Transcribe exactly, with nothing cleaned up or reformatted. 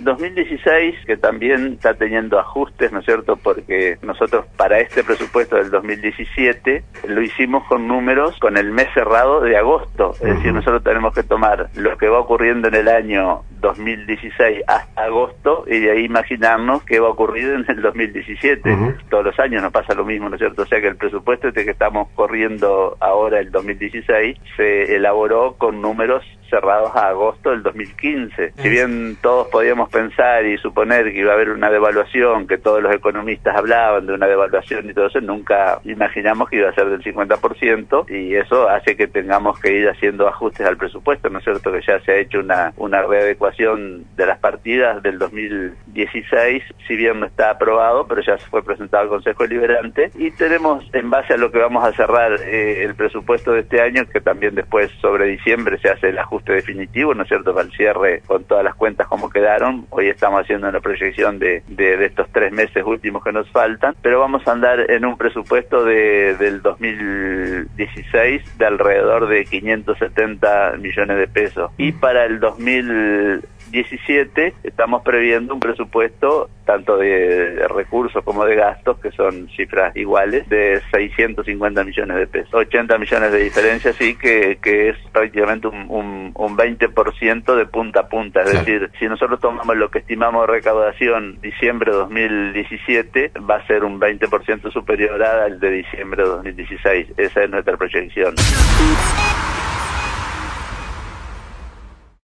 dos mil dieciséis, que también está teniendo ajustes, ¿no es cierto? Porque nosotros para este presupuesto del dos mil diecisiete lo hicimos con números con el mes cerrado de agosto. Es uh-huh. decir, nosotros tenemos que tomar lo que va ocurriendo en el año dos mil dieciséis hasta agosto y de ahí imaginarnos qué va a ocurrir en el dos mil diecisiete. Uh-huh. Todos los años nos pasa lo mismo, ¿no es cierto? O sea que el presupuesto este que estamos corriendo ahora, el dos mil dieciséis, se elaboró con números cerrados a agosto del dos mil quince. Si bien todos podíamos pensar y suponer que iba a haber una devaluación, que todos los economistas hablaban de una devaluación y todo eso, nunca imaginamos que iba a ser del cincuenta por ciento, y eso hace que tengamos que ir haciendo ajustes al presupuesto, ¿no es cierto? Que ya se ha hecho una, una readecuación de las partidas del dos mil dieciséis, si bien no está aprobado, pero ya se fue presentado al Consejo Deliberante, y tenemos, en base a lo que vamos a cerrar eh, el presupuesto de este año, que también después sobre diciembre se hace el ajuste definitivo, ¿no es cierto?, para el cierre con todas las cuentas como quedaron. Hoy estamos haciendo una proyección de, de, de estos tres meses últimos que nos faltan, pero vamos a andar en un presupuesto de, del dos mil dieciséis de alrededor de quinientos setenta millones de pesos, y para el dos mil diecisiete estamos previendo un presupuesto tanto de, de recursos como de gastos, que son cifras iguales, de seiscientos cincuenta millones de pesos, ochenta millones de diferencia, sí, que, que es prácticamente un, un, un veinte por ciento de punta a punta. Es sí. decir, si nosotros tomamos lo que estimamos de recaudación diciembre de dos mil diecisiete, va a ser un veinte por ciento superior al de diciembre de dos mil dieciséis. Esa es nuestra proyección.